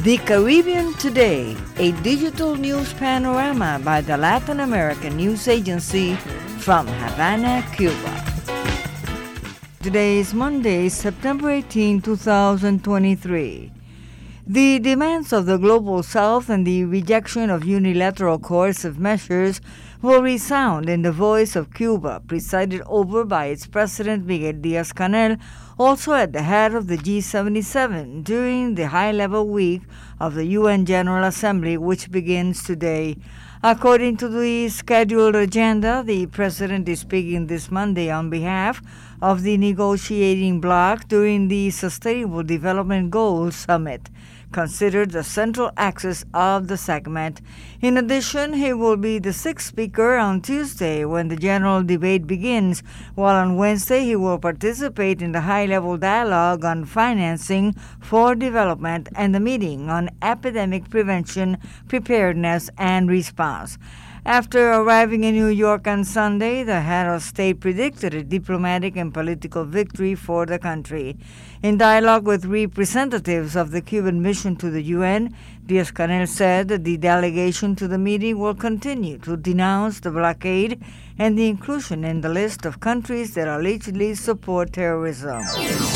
The Caribbean Today, a digital news panorama by the Latin American News Agency from Havana, Cuba. Today is Monday, September 18, 2023. The demands of the Global South and the rejection of unilateral coercive measures will resound in the voice of Cuba, presided over by its President Miguel Díaz-Canel, also at the head of the G77, during the high-level week of the UN General Assembly, which begins today. According to the scheduled agenda, the President is speaking this Monday on behalf of the negotiating bloc during the Sustainable Development Goals Summit, considered the central axis of the segment. In addition, he will be the sixth speaker on Tuesday when the general debate begins, while on Wednesday he will participate in the high-level dialogue on financing for development and the meeting on epidemic prevention, preparedness, and response. After arriving in New York on Sunday, the head of state predicted a diplomatic and political victory for the country. In dialogue with representatives of the Cuban mission to the UN, Díaz-Canel said that the delegation to the meeting will continue to denounce the blockade and the inclusion in the list of countries that allegedly support terrorism.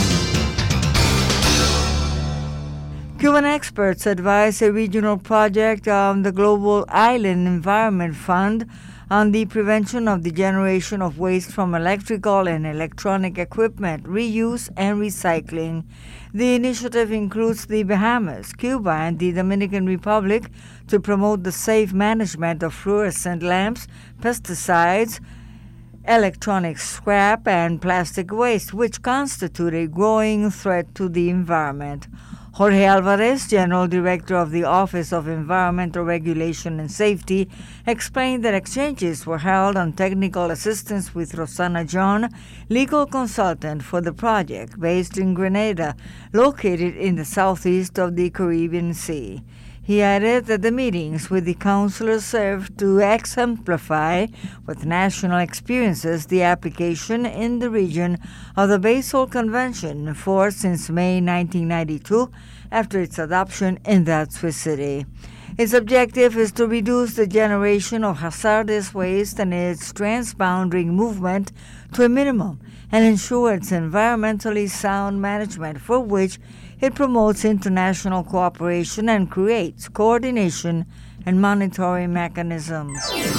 Cuban experts advise a regional project on the Global Island Environment Fund on the prevention of the generation of waste from electrical and electronic equipment, reuse, and recycling. The initiative includes the Bahamas, Cuba, and the Dominican Republic to promote the safe management of fluorescent lamps, pesticides, electronic scrap, and plastic waste, which constitute a growing threat to the environment. Jorge Alvarez, General Director of the Office of Environmental Regulation and Safety, explained that exchanges were held on technical assistance with Rosana John, legal consultant for the project based in Grenada, located in the southeast of the Caribbean Sea. He added that the meetings with the counselors served to exemplify with national experiences the application in the region of the Basel Convention in force since May 1992 after its adoption in that Swiss city. Its objective is to reduce the generation of hazardous waste and its transboundary movement to a minimum and ensure its environmentally sound management, for which it promotes international cooperation and creates coordination and monitoring mechanisms.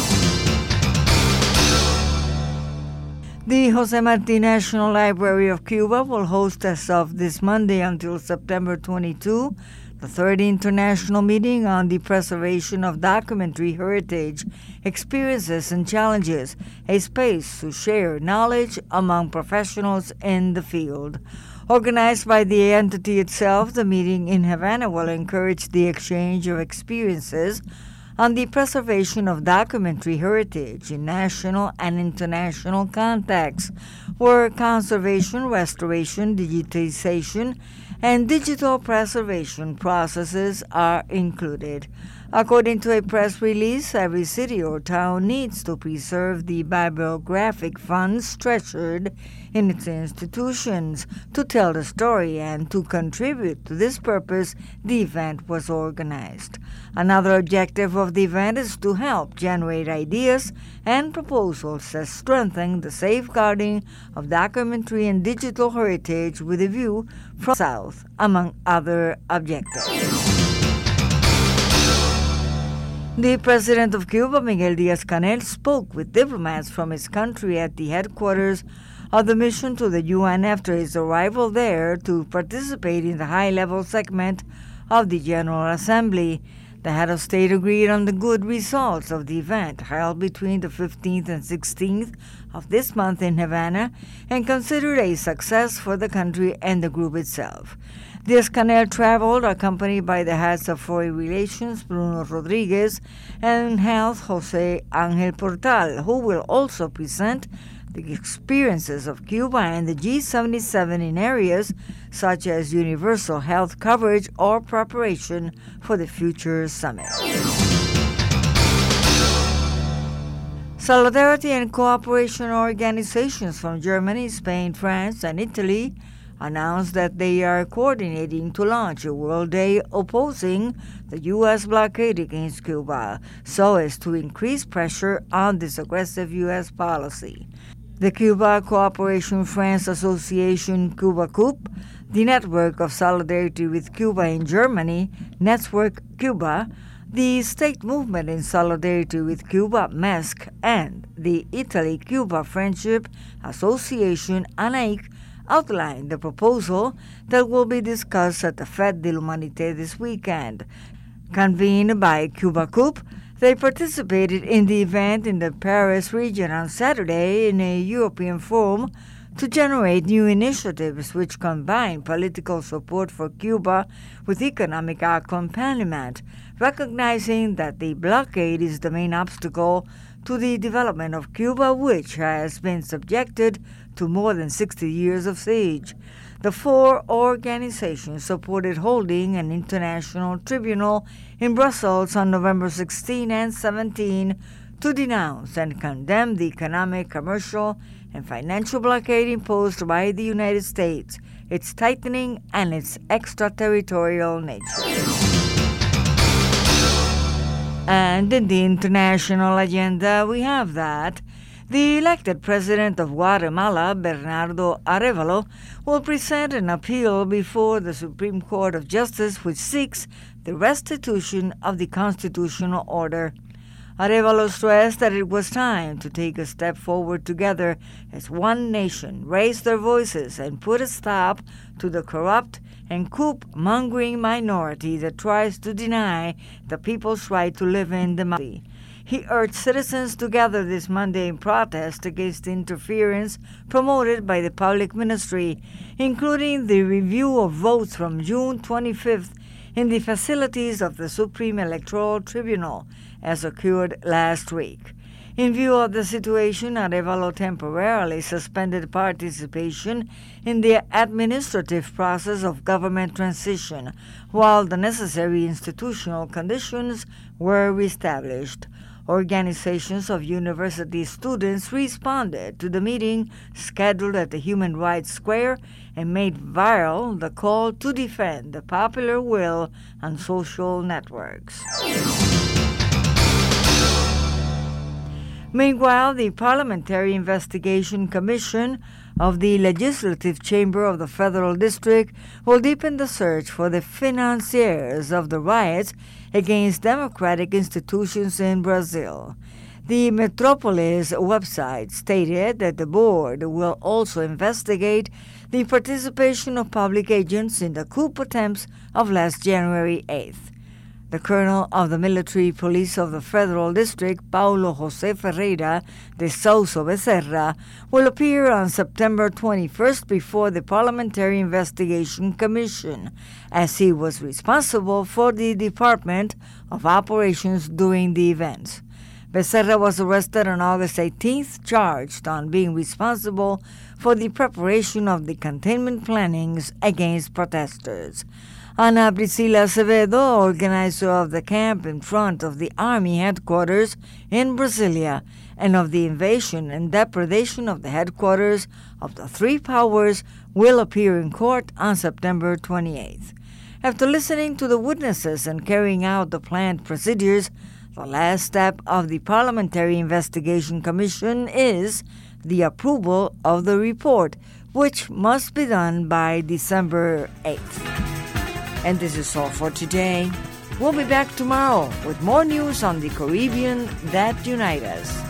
The José Martí National Library of Cuba will host as of this Monday until September 22 the third international meeting on the preservation of documentary heritage, experiences and challenges, a space to share knowledge among professionals in the field. Organized by the entity itself, the meeting in Havana will encourage the exchange of experiences on the preservation of documentary heritage in national and international contexts, where conservation, restoration, digitization, and digital preservation processes are included. According to a press release, every city or town needs to preserve the bibliographic funds treasured in its institutions to tell the story, and to contribute to this purpose, the event was organized. Another objective of the event is to help generate ideas and proposals that strengthen the safeguarding of documentary and digital heritage with a view from the South, among other objectives. The President of Cuba, Miguel Díaz-Canel, spoke with diplomats from his country at the headquarters of the mission to the UN after his arrival there to participate in the high-level segment of the General Assembly. The head of state agreed on the good results of the event held between the 15th and 16th of this month in Havana and considered a success for the country and the group itself. Díaz-Canel traveled accompanied by the heads of Foreign Relations, Bruno Rodriguez, and Health, José Ángel Portal, who will also present the experiences of Cuba and the G77 in areas such as universal health coverage or preparation for the future summit. Solidarity and cooperation organizations from Germany, Spain, France, and Italy announced that they are coordinating to launch a World Day opposing the U.S. blockade against Cuba so as to increase pressure on this aggressive U.S. policy. The Cuba Cooperation France Association Cuba CUP, the Network of Solidarity with Cuba in Germany, Network Cuba, the State Movement in Solidarity with Cuba, MESC, and the Italy-Cuba Friendship Association, ANAIC, outlined the proposal that will be discussed at the Fête de l'Humanité this weekend. Convened by Cuba CUP, they participated in the event in the Paris region on Saturday in a European forum to generate new initiatives which combine political support for Cuba with economic accompaniment, recognizing that the blockade is the main obstacle to the development of Cuba, which has been subjected to more than 60 years of siege. The four organizations supported holding an international tribunal in Brussels on November 16 and 17 to denounce and condemn the economic, commercial, and financial blockade imposed by the United States, its tightening, and its extraterritorial nature. And in the international agenda, we have that the elected president of Guatemala, Bernardo Arévalo, will present an appeal before the Supreme Court of Justice, which seeks the restitution of the constitutional order. Arévalo stressed that it was time to take a step forward together as one nation, raise their voices, and put a stop to the corrupt and coup-mongering minority that tries to deny the people's right to live in democracy. He urged citizens to gather this Monday in protest against interference promoted by the public ministry, including the review of votes from June 25th in the facilities of the Supreme Electoral Tribunal, as occurred last week. In view of the situation, Arévalo temporarily suspended participation in the administrative process of government transition, while the necessary institutional conditions were reestablished. Organizations of university students responded to the meeting scheduled at the Human Rights Square and made viral the call to defend the popular will on social networks. Meanwhile, the Parliamentary Investigation Commission of the Legislative Chamber of the Federal District will deepen the search for the financiers of the riots against democratic institutions in Brazil. The Metropolis website stated that the board will also investigate the participation of public agents in the coup attempts of last January 8th. The colonel of the military police of the Federal District, Paulo José Ferreira de Sousa Becerra, will appear on September 21st before the Parliamentary Investigation Commission, as he was responsible for the Department of Operations during the events. Becerra was arrested on August 18th, charged on being responsible for the preparation of the containment plannings against protesters. Ana Priscila Acevedo, organizer of the camp in front of the Army headquarters in Brasilia and of the invasion and depredation of the headquarters of the Three Powers, will appear in court on September 28th. After listening to the witnesses and carrying out the planned procedures, the last step of the Parliamentary Investigation Commission is the approval of the report, which must be done by December 8th. And this is all for today. We'll be back tomorrow with more news on the Caribbean that unite us.